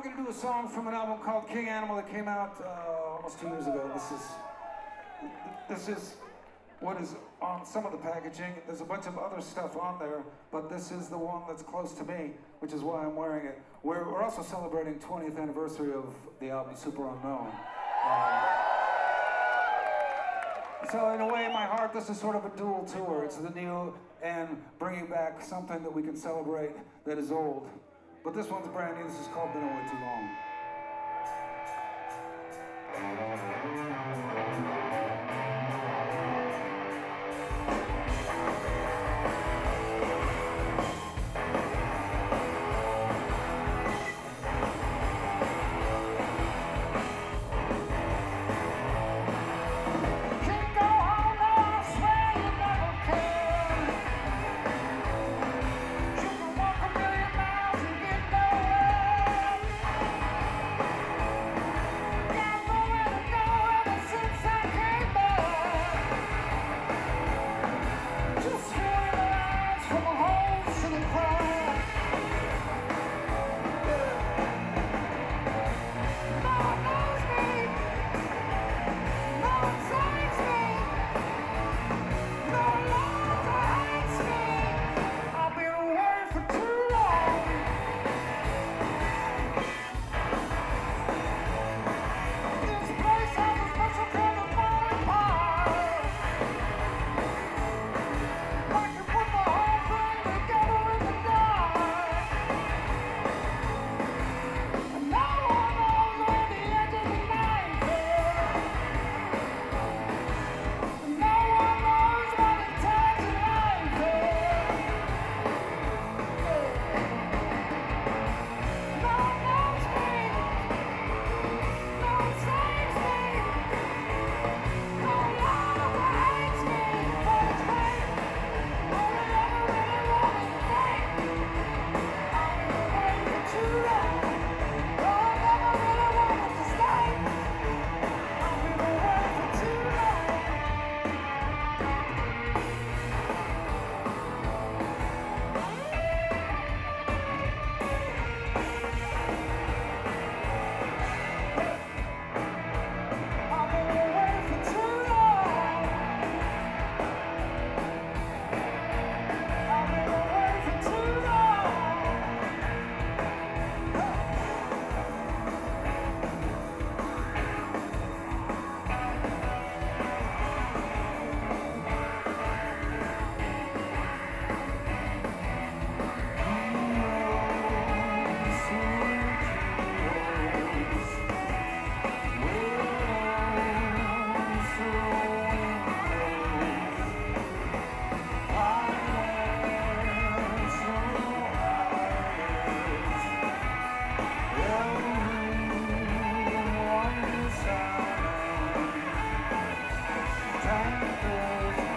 going to do a song from an album called King Animal that came out almost 2 years ago. This is what is on some of the packaging. There's a bunch of other stuff on there, but this is the one that's close to me, which is why I'm wearing it. We're also celebrating 20th anniversary of the album Super Unknown. So in a way, in my heart, this is sort of a dual tour. It's the new and bringing back something that we can celebrate that is old. But this one's brand new. This is called Been Away Too Long. Time goes